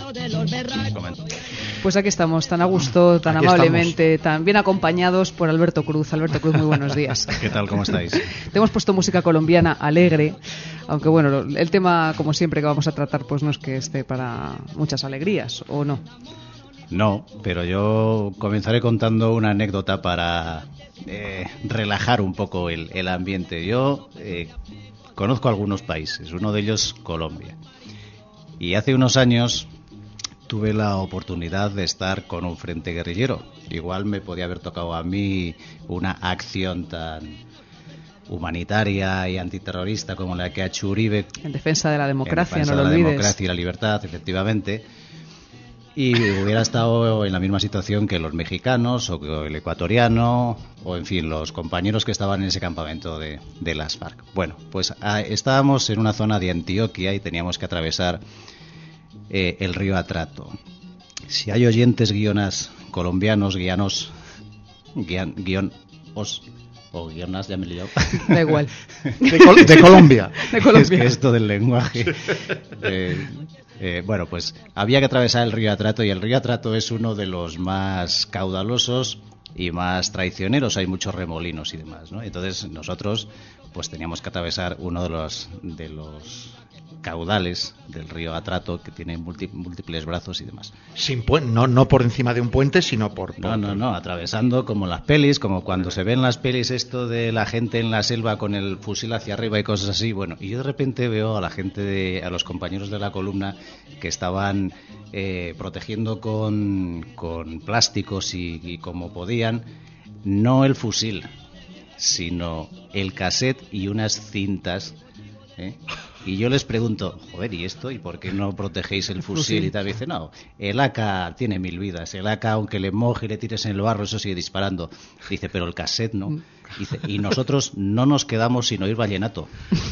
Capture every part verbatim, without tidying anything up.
Pues aquí estamos, tan a gusto, tan Aquí amablemente, estamos. Tan bien acompañados por Alberto Cruz. Alberto Cruz, muy buenos días. ¿Qué tal? ¿Cómo estáis? Te hemos puesto música colombiana alegre, aunque bueno, el tema, como siempre, que vamos a tratar, pues no es que esté para muchas alegrías, ¿o no? No, pero yo comenzaré contando una anécdota para eh, relajar un poco el, el ambiente. Yo eh, conozco algunos países, uno de ellos Colombia. Y hace unos años tuve la oportunidad de estar con un frente guerrillero. Igual me podía haber tocado a mí una acción tan humanitaria y antiterrorista como la que ha hecho Uribe. En defensa de la democracia, en defensa no lo de la olvides. democracia y la libertad, efectivamente. Y hubiera estado en la misma situación que los mexicanos o que el ecuatoriano o, en fin, los compañeros que estaban en ese campamento de, de las FARC. Bueno, pues a, estábamos en una zona de Antioquia y teníamos que atravesar eh, el río Atrato. Si hay oyentes guionas colombianos, guianos, guian, guionos o guionas, ya me he liado. Da igual. De, Col- de Colombia. De Colombia. Es que esto del lenguaje... Eh, Eh, bueno, pues había que atravesar el río Atrato y el río Atrato es uno de los más caudalosos y más traicioneros. Hay muchos remolinos y demás, ¿no? Entonces nosotros pues teníamos que atravesar uno de los de los caudales del río Atrato, que tiene múlti- múltiples brazos y demás. Sin puen- no, no por encima de un puente, sino por... por No, no, no, atravesando como las pelis, como cuando se ven las pelis esto de la gente en la selva con el fusil hacia arriba y cosas así. Bueno, y yo de repente veo a la gente, de, a los compañeros de la columna que estaban eh, protegiendo con, con plásticos y, y como podían, no el fusil, sino el cassette y unas cintas, ¿eh? Y yo les pregunto, joder, ¿y esto? ¿Y por qué no protegéis el fusil? Y tal. Y dice, no, el A K tiene mil vidas. El A K, aunque le moje y le tires en el barro, eso sigue disparando. Dice, pero el cassette no. Dice, y nosotros no nos quedamos sin oír vallenato.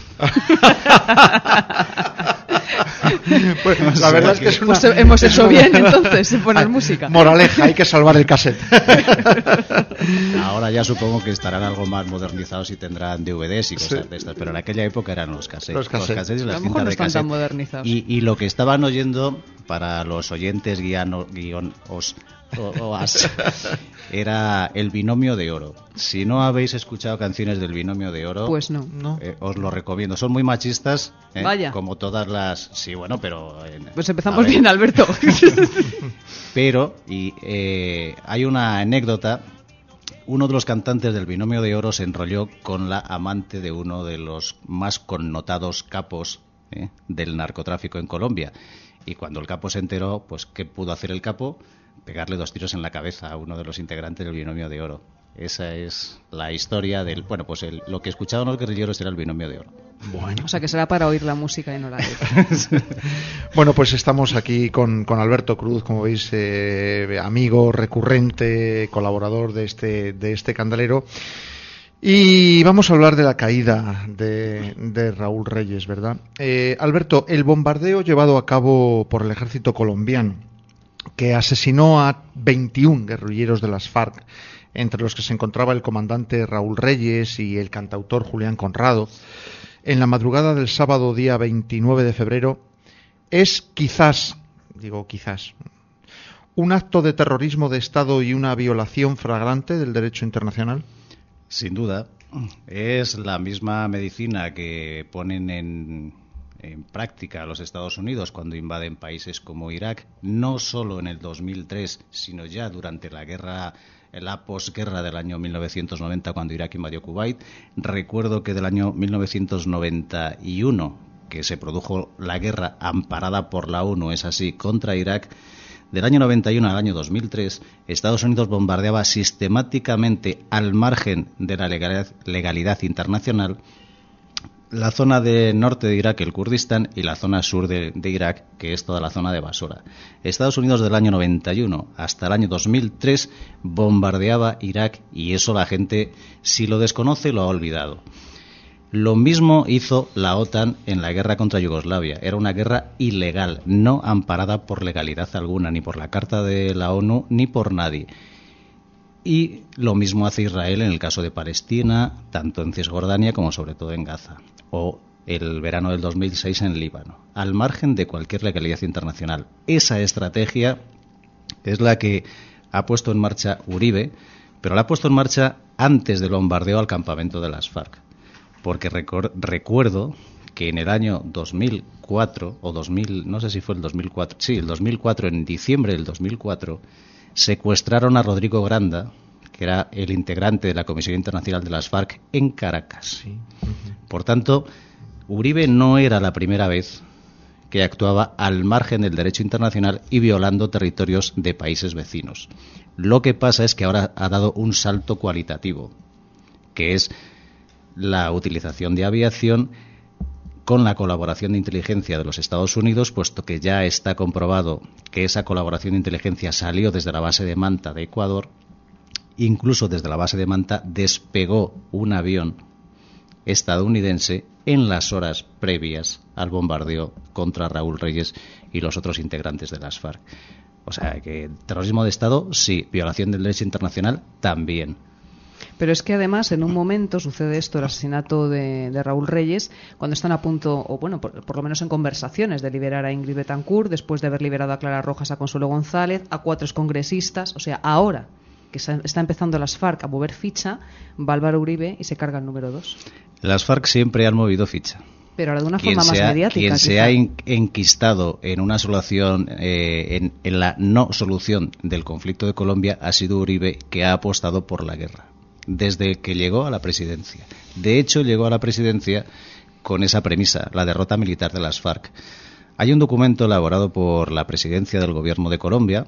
Pues, la verdad es que es una... Pues hemos hecho bien, entonces, en poner música. Moraleja, hay que salvar el cassette. Ahora ya supongo que estarán algo más modernizados y tendrán D V Ds y cosas Sí. de estas, pero en aquella época eran los cassettes. Los cassettes. cassettes y A las lo mejor cintas no de están cassette. tan modernizados. Y, y lo que estaban oyendo, para los oyentes guiano, guion, os, o, o as, era el Binomio de Oro. Si no habéis escuchado canciones del Binomio de Oro, Pues no. No. eh, os lo recomiendo. Son muy machistas, ¿eh? Vaya. Como todas las... Sí, bueno, pero... en- Pues a empezamos ver. bien, Alberto. Pero, y eh, hay una anécdota, uno de los cantantes del Binomio de Oro se enrolló con la amante de uno de los más connotados capos eh, del narcotráfico en Colombia. Y cuando el capo se enteró, pues ¿qué pudo hacer el capo? Pegarle dos tiros en la cabeza a uno de los integrantes del Binomio de Oro. Esa es la historia del... Bueno, pues el, lo que escuchaban los guerrilleros era el Binomio de Oro. Bueno. O sea, que será para oír la música y no la letra. Bueno, pues estamos aquí con, con Alberto Cruz, como veis, eh, amigo recurrente, colaborador de este, de este Candelero. Y vamos a hablar de la caída de, de Raúl Reyes, ¿verdad? Eh, Alberto, el bombardeo llevado a cabo por el ejército colombiano, que asesinó a veintiún guerrilleros de las FARC, entre los que se encontraba el comandante Raúl Reyes y el cantautor Julián Conrado, en la madrugada del sábado día veintinueve de febrero, es quizás, digo quizás, un acto de terrorismo de Estado y una violación flagrante del derecho internacional. Sin duda, es la misma medicina que ponen en, en práctica los Estados Unidos cuando invaden países como Irak, no solo en el dos mil tres, sino ya durante la guerra, la posguerra del año mil novecientos noventa, cuando Irak invadió Kuwait. Recuerdo que del año mil novecientos noventa y uno, que se produjo la guerra amparada por la ONU, es así, contra Irak. Del año noventa y uno al año dos mil tres, Estados Unidos bombardeaba sistemáticamente, al margen de la legalidad, legalidad internacional, la zona de norte de Irak, el Kurdistán, y la zona sur de, de Irak, que es toda la zona de Basora. Estados Unidos del año noventa y uno hasta el año dos mil tres bombardeaba Irak, y eso la gente, si lo desconoce, lo ha olvidado. Lo mismo hizo la OTAN en la guerra contra Yugoslavia. Era una guerra ilegal, no amparada por legalidad alguna, ni por la Carta de la ONU, ni por nadie. Y lo mismo hace Israel en el caso de Palestina, tanto en Cisjordania como sobre todo en Gaza. O el verano del dos mil seis en Líbano, al margen de cualquier legalidad internacional. Esa estrategia es la que ha puesto en marcha Uribe, pero la ha puesto en marcha antes del bombardeo al campamento de las FARC. Porque recor- recuerdo que en el año dos mil cuatro, o dos mil, no sé si fue el dos mil cuatro, sí, el dos mil cuatro, en diciembre del dos mil cuatro, secuestraron a Rodrigo Granda, que era el integrante de la Comisión Internacional de las FARC, en Caracas. Sí. Uh-huh. Por tanto, Uribe no era la primera vez que actuaba al margen del derecho internacional y violando territorios de países vecinos. Lo que pasa es que ahora ha dado un salto cualitativo, que es la utilización de aviación con la colaboración de inteligencia de los Estados Unidos, puesto que ya está comprobado que esa colaboración de inteligencia salió desde la base de Manta de Ecuador. Incluso desde la base de Manta despegó un avión estadounidense en las horas previas al bombardeo contra Raúl Reyes y los otros integrantes de las FARC. O sea, que terrorismo de Estado, sí. Violación del derecho internacional, también. Pero es que además en un momento sucede esto, el asesinato de, de Raúl Reyes, cuando están a punto, o bueno, por, por lo menos en conversaciones, de liberar a Ingrid Betancourt, después de haber liberado a Clara Rojas, a Consuelo González, a cuatro excongresistas. O sea, ahora que está empezando las FARC a mover ficha, va Álvaro Uribe y se carga el número dos. Las FARC siempre han movido ficha. Pero ahora de una quien forma más ha, mediática. Quien quizá. se ha enquistado en una solución, eh, en, en la no solución del conflicto de Colombia, ha sido Uribe, que ha apostado por la guerra desde que llegó a la presidencia. De hecho, llegó a la presidencia con esa premisa, la derrota militar de las FARC. Hay un documento elaborado por la presidencia del gobierno de Colombia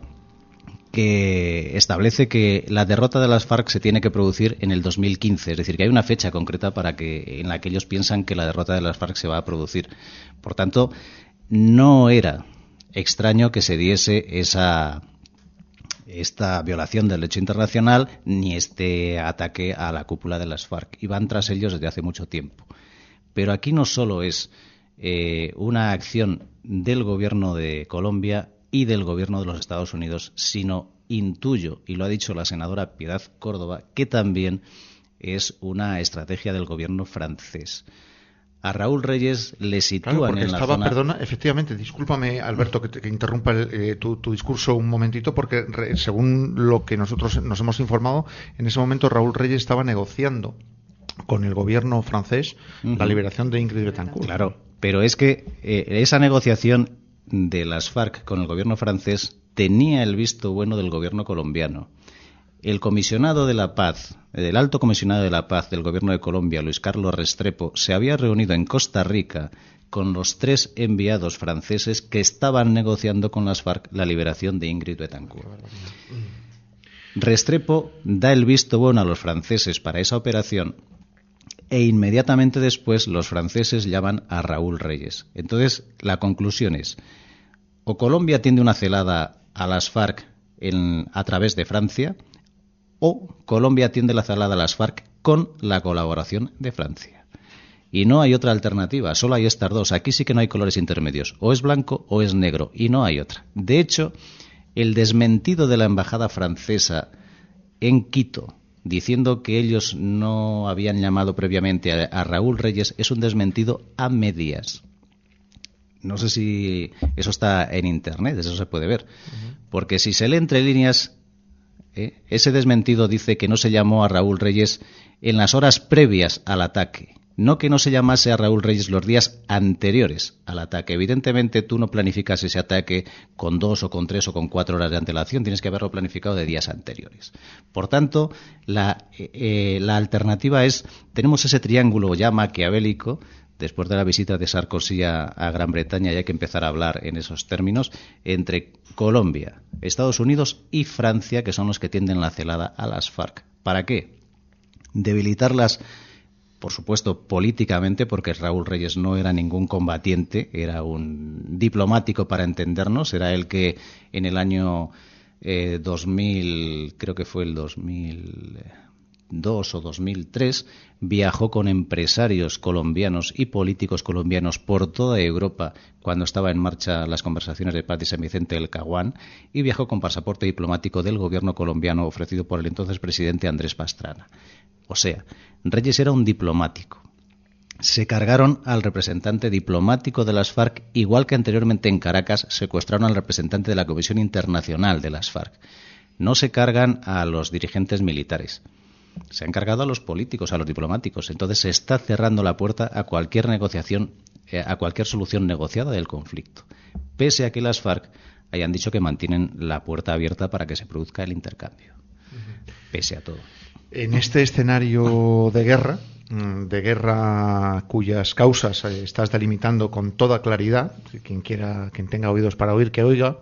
que establece que la derrota de las FARC se tiene que producir en el dos mil quince, es decir, que hay una fecha concreta para que en la que ellos piensan que la derrota de las FARC se va a producir. Por tanto, no era extraño que se diese esa esta violación del derecho internacional ni este ataque a la cúpula de las FARC. Y van tras ellos desde hace mucho tiempo. Pero aquí no solo es eh, una acción del gobierno de Colombia y del gobierno de los Estados Unidos, sino intuyo, y lo ha dicho la senadora Piedad Córdoba, que también es una estrategia del gobierno francés. A Raúl Reyes le sitúan claro, porque en la estaba, zona... Perdona, efectivamente, discúlpame, Alberto, que, te, que interrumpa el, eh, tu, tu discurso un momentito, porque re, según lo que nosotros nos hemos informado, en ese momento Raúl Reyes estaba negociando con el gobierno francés uh-huh. la liberación de Ingrid Betancourt. Claro, pero es que eh, esa negociación de las FARC con el gobierno francés tenía el visto bueno del gobierno colombiano. El comisionado de la paz, el alto comisionado de la paz del gobierno de Colombia, Luis Carlos Restrepo, se había reunido en Costa Rica con los tres enviados franceses que estaban negociando con las FARC la liberación de Ingrid Betancourt. Restrepo da el visto bueno a los franceses para esa operación e inmediatamente después los franceses llaman a Raúl Reyes. Entonces, la conclusión es, o Colombia tiende una celada a las FARC en, a través de Francia, o Colombia tiende la celada a las FARC con la colaboración de Francia. Y no hay otra alternativa, solo hay estas dos. Aquí sí que no hay colores intermedios, o es blanco o es negro, y no hay otra. De hecho, el desmentido de la embajada francesa en Quito, diciendo que ellos no habían llamado previamente a, a Raúl Reyes, es un desmentido a medias. No sé si eso está en Internet, eso se puede ver. Uh-huh. Porque si se lee entre líneas, eh, ese desmentido dice que no se llamó a Raúl Reyes en las horas previas al ataque. No que no se llamase a Raúl Reyes los días anteriores al ataque. Evidentemente tú no planificas ese ataque con dos o con tres o con cuatro horas de antelación, tienes que haberlo planificado de días anteriores. Por tanto, la, eh, la alternativa es, tenemos ese triángulo ya maquiavélico, después de la visita de Sarkozy a, a Gran Bretaña, y hay que empezar a hablar en esos términos, entre Colombia, Estados Unidos y Francia, que son los que tienden la celada a las FARC. ¿Para qué? Debilitarlas, por supuesto, políticamente, porque Raúl Reyes no era ningún combatiente, era un diplomático para entendernos, era el que en el año eh, dos mil, creo que fue el dos mil dos o dos mil tres, viajó con empresarios colombianos y políticos colombianos por toda Europa cuando estaba en marcha las conversaciones de paz de San Vicente del Caguán, y viajó con pasaporte diplomático del gobierno colombiano ofrecido por el entonces presidente Andrés Pastrana. O sea, Reyes era un diplomático. se cargaron al representante diplomático de las FARC, igual que anteriormente en Caracas secuestraron al representante de la Comisión Internacional de las FARC. No se cargan a los dirigentes militares, se han cargado a los políticos, a los diplomáticos. Entonces se está cerrando la puerta a cualquier negociación, eh, a cualquier solución negociada del conflicto, pese a que las FARC hayan dicho que mantienen la puerta abierta para que se produzca el intercambio, uh-huh. pese a todo. En este escenario de guerra, de guerra cuyas causas estás delimitando con toda claridad, quien quiera, quien tenga oídos para oír, que oiga,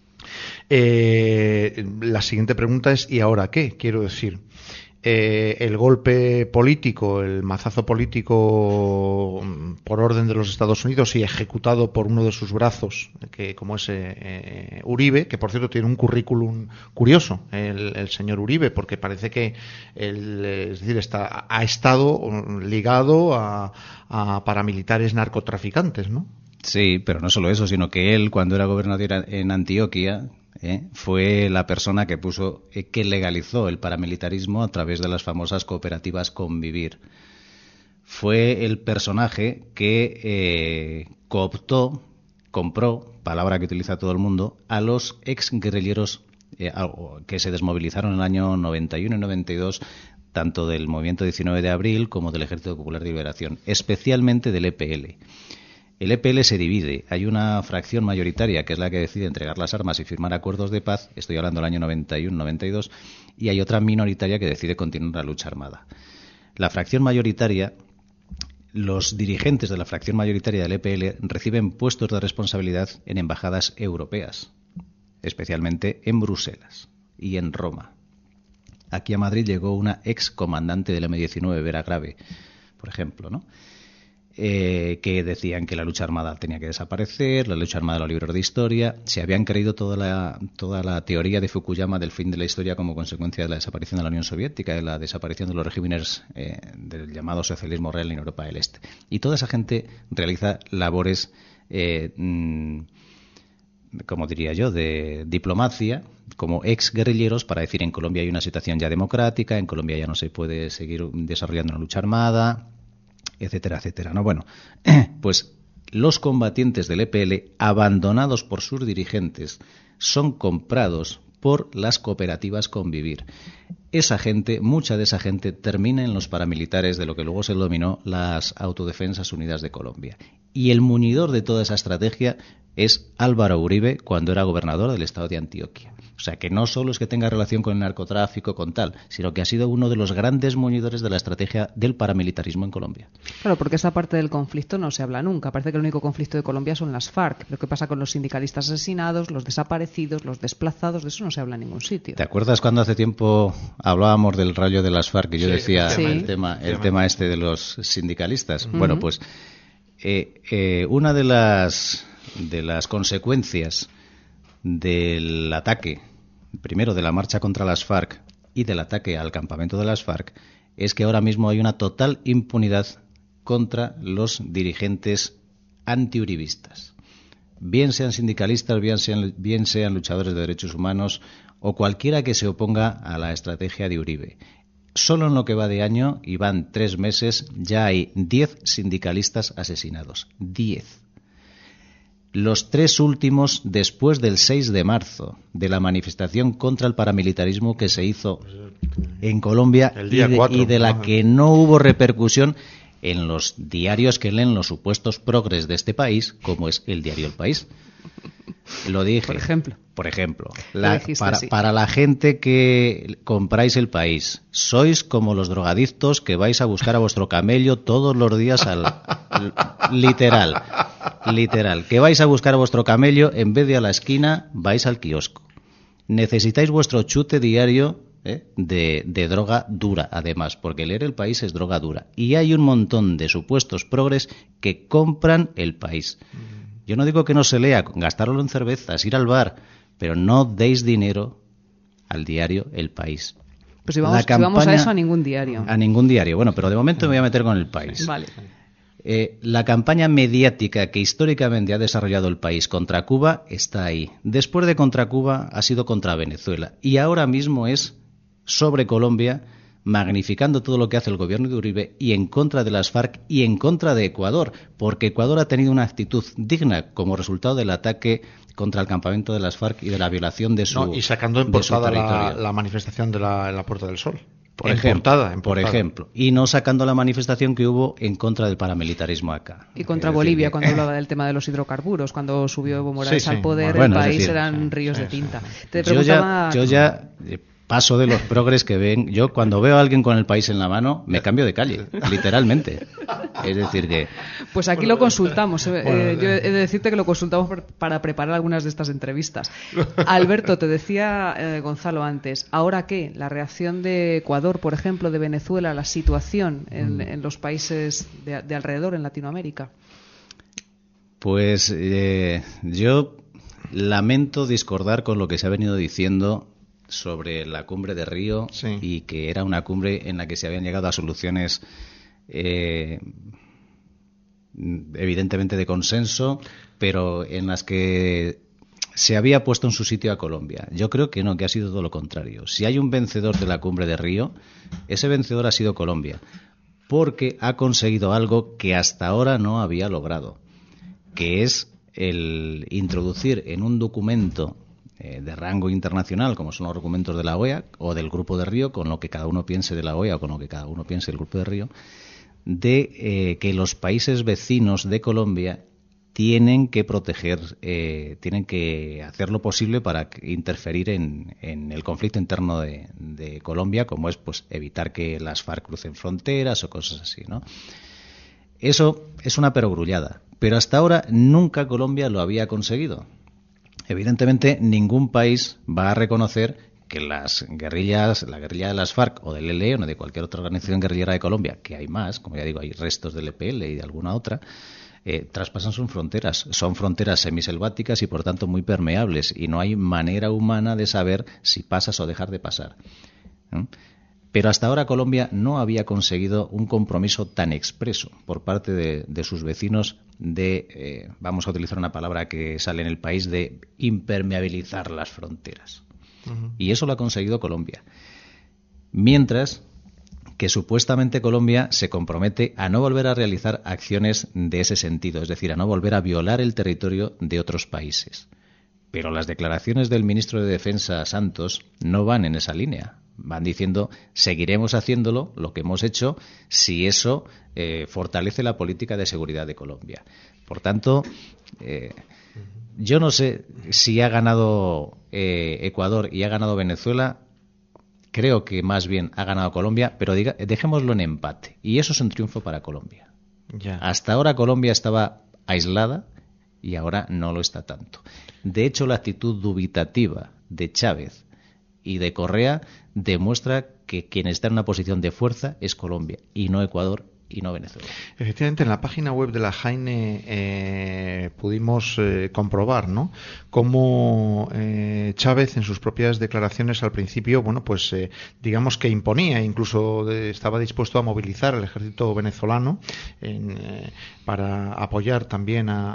eh, la siguiente pregunta es ¿y ahora qué? Quiero decir, eh, el golpe político, el mazazo político por orden de los Estados Unidos y ejecutado por uno de sus brazos, que como es eh, Uribe, que por cierto tiene un currículum curioso, el, el señor Uribe, porque parece que él, es decir, está, ha estado ligado a, a paramilitares narcotraficantes, ¿no? Sí, pero no solo eso, sino que él, cuando era gobernador en Antioquia, ¿eh? fue la persona que puso, eh, que legalizó el paramilitarismo a través de las famosas cooperativas Convivir. Fue el personaje que eh, cooptó, compró, palabra que utiliza todo el mundo, a los ex guerrilleros eh, que se desmovilizaron en el año noventa y uno y noventa y dos, tanto del movimiento diecinueve de abril como del Ejército Popular de Liberación, especialmente del E P L. El E P L se divide. Hay una fracción mayoritaria que es la que decide entregar las armas y firmar acuerdos de paz, estoy hablando del año noventa y uno noventa y dos, y hay otra minoritaria que decide continuar la lucha armada. La fracción mayoritaria, los dirigentes de la fracción mayoritaria del E P L reciben puestos de responsabilidad en embajadas europeas, especialmente en Bruselas y en Roma. Aquí a Madrid llegó una ex comandante del eme diecinueve, Vera Grave, por ejemplo, ¿no? Eh, que decían que la lucha armada tenía que desaparecer, la lucha armada de los libros de historia. Se habían creído toda la, toda la teoría de Fukuyama del fin de la historia como consecuencia de la desaparición de la Unión Soviética, de la desaparición de los regímenes eh, del llamado socialismo real en Europa del Este. Y toda esa gente realiza labores, eh, mmm, como diría yo, de diplomacia, como ex guerrilleros, para decir en Colombia hay una situación ya democrática, en Colombia ya no se puede seguir desarrollando una lucha armada, etcétera, etcétera. No, bueno, pues los combatientes del E P L, abandonados por sus dirigentes, son comprados por las cooperativas Convivir. Esa gente, mucha de esa gente, termina en los paramilitares de lo que luego se denominó las Autodefensas Unidas de Colombia. Y el muñidor de toda esa estrategia es Álvaro Uribe, cuando era gobernador del estado de Antioquia. O sea, que no solo es que tenga relación con el narcotráfico, con tal, sino que ha sido uno de los grandes muñidores de la estrategia del paramilitarismo en Colombia. Claro, porque esa parte del conflicto no se habla nunca. Parece que el único conflicto de Colombia son las FARC. Pero ¿qué pasa con los sindicalistas asesinados, los desaparecidos, los desplazados? De eso no se habla en ningún sitio. ¿Te acuerdas cuando hace tiempo hablábamos del rayo de las FARC? Y yo sí, decía sí. el tema el tema este de los sindicalistas. Uh-huh. Bueno, pues eh, eh, una de las, de las consecuencias del ataque, primero de la marcha contra las FARC y del ataque al campamento de las FARC, es que ahora mismo hay una total impunidad contra los dirigentes antiuribistas. Bien sean sindicalistas, bien sean, bien sean luchadores de derechos humanos o cualquiera que se oponga a la estrategia de Uribe. Solo en lo que va de año, y van tres meses, ya hay diez sindicalistas asesinados. Diez. Los tres últimos después del seis de marzo, de la manifestación contra el paramilitarismo que se hizo en Colombia y de, y de la que no hubo repercusión en los diarios que leen los supuestos progres de este país, como es el diario El País. Lo dije. Por ejemplo. Por ejemplo, la, para, para la gente que compráis El País, sois como los drogadictos que vais a buscar a vuestro camello todos los días al, al literal, literal, que vais a buscar a vuestro camello en vez de a la esquina, vais al kiosco. Necesitáis vuestro chute diario ¿eh? de, de droga dura, además, porque leer El País es droga dura. Y hay un montón de supuestos progres que compran El País. Yo no digo que no se lea, gastarlo en cervezas, ir al bar, pero no deis dinero al diario El País. Pues si vamos, campaña, si vamos a eso, a ningún diario. A ningún diario. Bueno, pero de momento me voy a meter con El País. Vale. Eh, la campaña mediática que históricamente ha desarrollado El País contra Cuba está ahí. Después de contra Cuba ha sido contra Venezuela. Y ahora mismo es sobre Colombia, magnificando todo lo que hace el gobierno de Uribe y en contra de las FARC y en contra de Ecuador, porque Ecuador ha tenido una actitud digna como resultado del ataque contra el campamento de las FARC y de la violación de su no, y sacando en portada la, la manifestación de la, en la Puerta del Sol. Por en ejemplo, portada, en por portada. ejemplo, y no sacando la manifestación que hubo en contra del paramilitarismo acá. Y contra Es Bolivia, decir, cuando hablaba del tema de los hidrocarburos, cuando subió Evo Morales Sí, sí. al poder, Bueno, el es país decir, eran sí, ríos sí, de tinta. sí. Te yo preguntaba... ya, yo ya eh, paso de los progres que ven. Yo cuando veo a alguien con el país en la mano, me cambio de calle, literalmente. Es decir que... Pues aquí lo consultamos. Eh, Bueno, eh, yo he de decirte que lo consultamos por- para preparar algunas de estas entrevistas. Alberto, te decía eh, Gonzalo antes, ¿ahora qué? La reacción de Ecuador, por ejemplo, de Venezuela, la situación en, en los países de, de alrededor, en Latinoamérica. Pues eh, yo lamento discordar con lo que se ha venido diciendo sobre la cumbre de Río Sí. y que era una cumbre en la que se habían llegado a soluciones eh, evidentemente de consenso, pero en las que se había puesto en su sitio a Colombia. Yo creo que no, que ha sido todo lo contrario. Si hay un vencedor de la cumbre de Río, ese vencedor ha sido Colombia, porque ha conseguido algo que hasta ahora no había logrado, que es el introducir en un documento eh, de rango internacional, como son los documentos de la O E A o del Grupo de Río, con lo que cada uno piense de la O E A o con lo que cada uno piense del Grupo de Río, de eh, que los países vecinos de Colombia tienen que proteger, eh, tienen que hacer lo posible para interferir en, en el conflicto interno de, de Colombia, como es pues evitar que las FARC crucen fronteras o cosas así, ¿no? Eso es una perogrullada, pero hasta ahora nunca Colombia lo había conseguido. Evidentemente, ningún país va a reconocer que las guerrillas, la guerrilla de las FARC o del E L N o de cualquier otra organización guerrillera de Colombia, que hay más, como ya digo, hay restos del E P L y de alguna otra, eh, traspasan sus fronteras. Son fronteras semiselváticas y, por tanto, muy permeables, y no hay manera humana de saber si pasas o dejar de pasar. ¿Eh? Pero hasta ahora Colombia no había conseguido un compromiso tan expreso por parte de, de sus vecinos de, eh, vamos a utilizar una palabra que sale en el país, de impermeabilizar las fronteras. Uh-huh. Y eso lo ha conseguido Colombia. Mientras que supuestamente Colombia se compromete a no volver a realizar acciones de ese sentido, es decir, a no volver a violar el territorio de otros países. Pero las declaraciones del ministro de Defensa, Santos, no van en esa línea. Van diciendo, seguiremos haciéndolo, lo que hemos hecho, si eso eh, fortalece la política de seguridad de Colombia. Por tanto, eh, yo no sé si ha ganado eh, Ecuador y ha ganado Venezuela. Creo que más bien ha ganado Colombia, pero diga, dejémoslo en empate. Y eso es un triunfo para Colombia. Ya. Hasta ahora Colombia estaba aislada y ahora no lo está tanto. De hecho, la actitud dubitativa de Chávez y de Correa demuestra que quien está en una posición de fuerza es Colombia y no Ecuador y no Venezuela. Efectivamente, en la página web de la Jaine eh, pudimos eh, comprobar, ¿no?, cómo eh, Chávez en sus propias declaraciones al principio, bueno, pues eh, digamos que imponía, incluso de, estaba dispuesto a movilizar al ejército venezolano en, eh, para apoyar también a,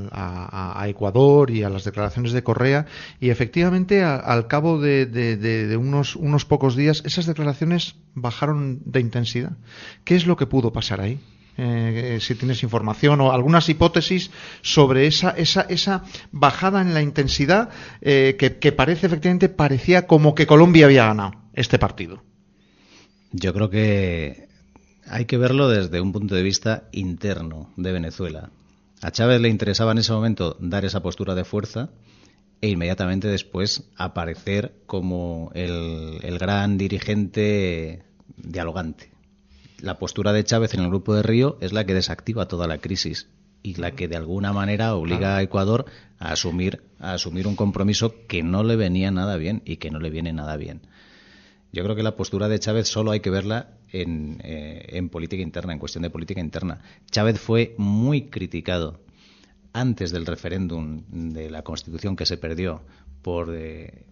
a, a Ecuador y a las declaraciones de Correa, y efectivamente a, al cabo de, de, de, de unos, unos pocos días esas declaraciones bajaron de intensidad. ¿Qué es lo que pudo pasar ahí? Eh, si tienes información o algunas hipótesis sobre esa esa esa bajada en la intensidad eh, que, que parece efectivamente parecía como que Colombia había ganado este partido. Yo creo que hay que verlo desde un punto de vista interno de Venezuela. A Chávez le interesaba en ese momento dar esa postura de fuerza e inmediatamente después aparecer como el, el gran dirigente dialogante. La postura de Chávez en el Grupo de Río es la que desactiva toda la crisis y la que de alguna manera obliga a Ecuador a asumir, a asumir un compromiso que no le venía nada bien y que no le viene nada bien. Yo creo que la postura de Chávez solo hay que verla en, eh, en política interna, en cuestión de política interna. Chávez fue muy criticado antes del referéndum de la Constitución que se perdió por eh,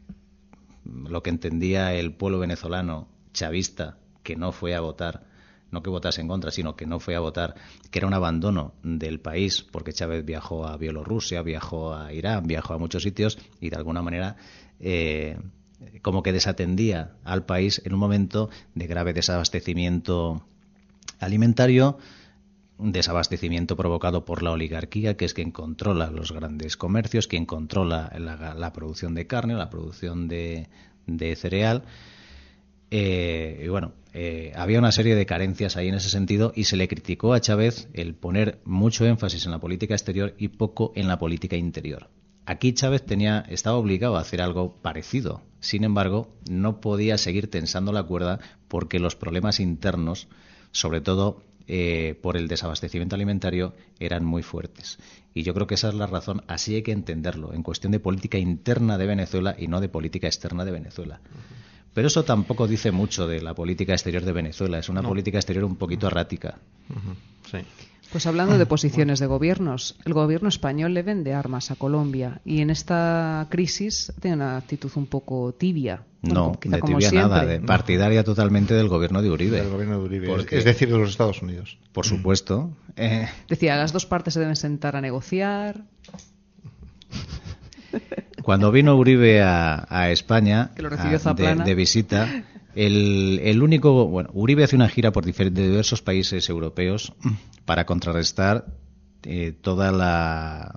lo que entendía el pueblo venezolano chavista, que no fue a votar, no que votase en contra, sino que no fue a votar, que era un abandono del país, porque Chávez viajó a Bielorrusia, viajó a Irán, viajó a muchos sitios y de alguna manera eh, como que desatendía al país en un momento de grave desabastecimiento alimentario, un desabastecimiento provocado por la oligarquía, que es quien controla los grandes comercios, quien controla la, la producción de carne, la producción de, de cereal. Eh, y bueno, eh, había una serie de carencias ahí en ese sentido, y se le criticó a Chávez el poner mucho énfasis en la política exterior y poco en la política interior. Aquí Chávez tenía, estaba obligado a hacer algo parecido. Sin embargo, no podía seguir tensando la cuerda porque los problemas internos, sobre todo eh, por el desabastecimiento alimentario, eran muy fuertes. Y yo creo que esa es la razón, así hay que entenderlo, en cuestión de política interna de Venezuela y no de política externa de Venezuela. Pero eso tampoco dice mucho de la política exterior de Venezuela. Es una no. política exterior un poquito errática. Uh-huh. Sí. Pues hablando de posiciones de gobiernos, el gobierno español le vende armas a Colombia y en esta crisis tiene una actitud un poco tibia. No, bueno, de tibia nada, de partidaria no. totalmente del gobierno de Uribe. Del gobierno de Uribe, Porque, es decir, de los Estados Unidos. Por supuesto. Eh... Decía, las dos partes se deben sentar a negociar. Cuando vino Uribe a, a España que lo recibió a, de, de visita, el, el único, bueno, Uribe hace una gira por diferentes, de diversos países europeos para contrarrestar eh, toda la,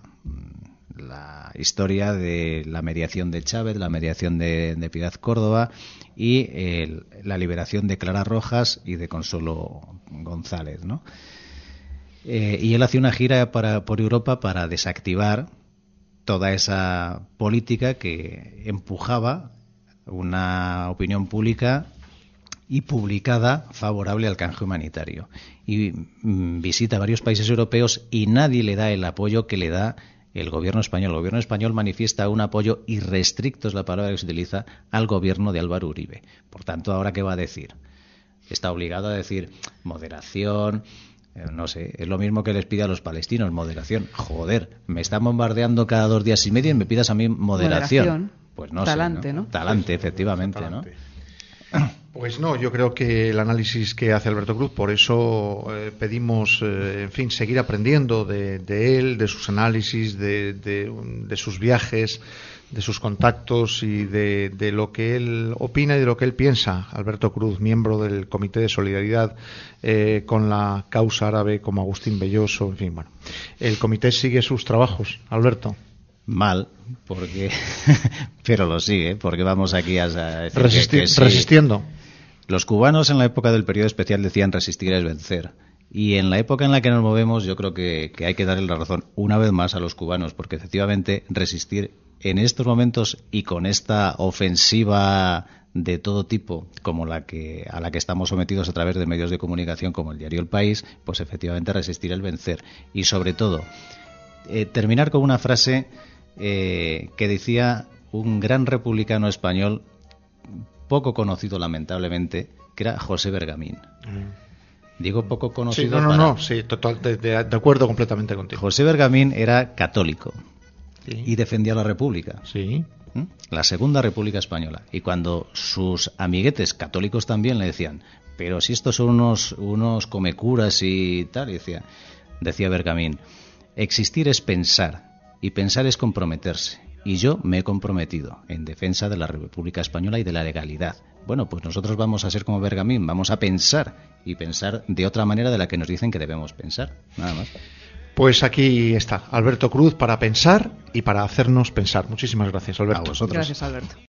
la historia de la mediación de Chávez, la mediación de, de Piedad Córdoba y el, la liberación de Clara Rojas y de Consuelo González, ¿no? Eh, y él hace una gira para, por Europa para desactivar toda esa política que empujaba una opinión pública y publicada favorable al canje humanitario. Y mm, visita varios países europeos y nadie le da el apoyo que le da el gobierno español. El gobierno español manifiesta un apoyo irrestricto, es la palabra que se utiliza, al gobierno de Álvaro Uribe. Por tanto, ¿ahora qué va a decir? Está obligado a decir moderación. No sé, es lo mismo que les pide a los palestinos, moderación. Joder, me están bombardeando cada dos días y medio y me pidas a mí moderación. moderación. Pues no talante, sé, ¿no? ¿no? Talante, efectivamente, talante. ¿no? Pues no, yo creo que el análisis que hace Alberto Cruz, por eso eh, pedimos, eh, en fin, seguir aprendiendo de, de él, de sus análisis, de, de, de sus viajes, de sus contactos y de, de lo que él opina y de lo que él piensa. Alberto Cruz, miembro del Comité de Solidaridad eh, con la causa árabe, como Agustín Belloso, en fin, bueno. El comité sigue sus trabajos, Alberto. Mal, porque pero lo sigue, porque vamos aquí a, a decir Resisti- que, que sí. Resistiendo. Los cubanos en la época del periodo especial decían resistir es vencer. Y en la época en la que nos movemos yo creo que, que hay que darle la razón una vez más a los cubanos, porque efectivamente resistir en estos momentos y con esta ofensiva de todo tipo como la que a la que estamos sometidos a través de medios de comunicación como el diario El País, pues efectivamente resistir es vencer. Y sobre todo, eh, terminar con una frase eh, que decía un gran republicano español poco conocido lamentablemente, que era José Bergamín. Mm. Digo poco conocido. Sí, no, no, para... no, sí, total, de, de, de acuerdo completamente contigo. José Bergamín era católico sí. y defendía la República. Sí. ¿Mm? La Segunda República Española. Y cuando sus amiguetes católicos también le decían, pero si estos son unos, unos comecuras y tal, y decía, decía Bergamín, existir es pensar, y pensar es comprometerse. Y yo me he comprometido en defensa de la República Española y de la legalidad. Bueno, pues nosotros vamos a ser como Bergamín, vamos a pensar y pensar de otra manera de la que nos dicen que debemos pensar, nada más. Pues aquí está, Alberto Cruz, para pensar y para hacernos pensar. Muchísimas gracias, Alberto. A vosotros. Gracias, Alberto.